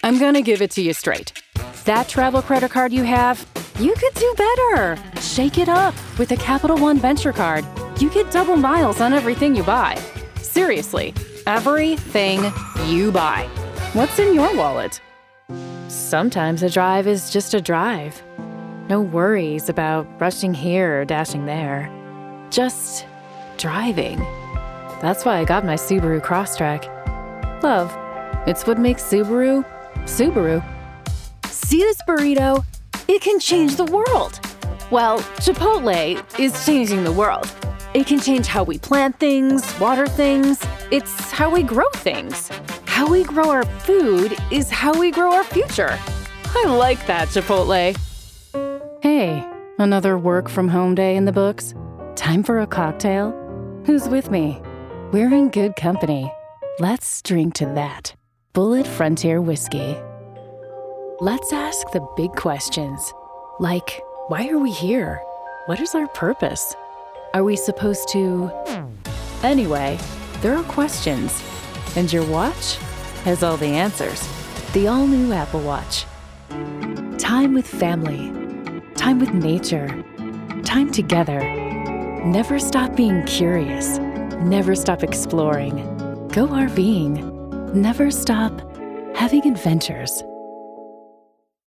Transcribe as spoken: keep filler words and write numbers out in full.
I'm gonna give it to you straight. That travel credit card you have, you could do better. Shake it up with a Capital One Venture Card. You get double miles on everything you buy. Seriously, everything you buy. What's in your wallet? Sometimes a drive is just a drive. No worries about rushing here or dashing there. Just driving. That's why I got my Subaru Crosstrek. Love, it's what makes Subaru, Subaru. See this burrito? It can change the world. Well, Chipotle is changing the world. It can change how we plant things, water things. It's how we grow things. How we grow our food is how we grow our future. I like that, Chipotle. Hey, another work from home day in the books? Time for a cocktail? Who's with me? We're in good company. Let's drink to that. Bulleit Frontier Whiskey. Let's ask the big questions. Like, why are we here? What is our purpose? Are we supposed to... Anyway, there are questions. And your watch has all the answers. The all-new Apple Watch. Time with family. Time with nature. Time together. Never stop being curious. Never stop exploring. Go RVing. Never stop having adventures.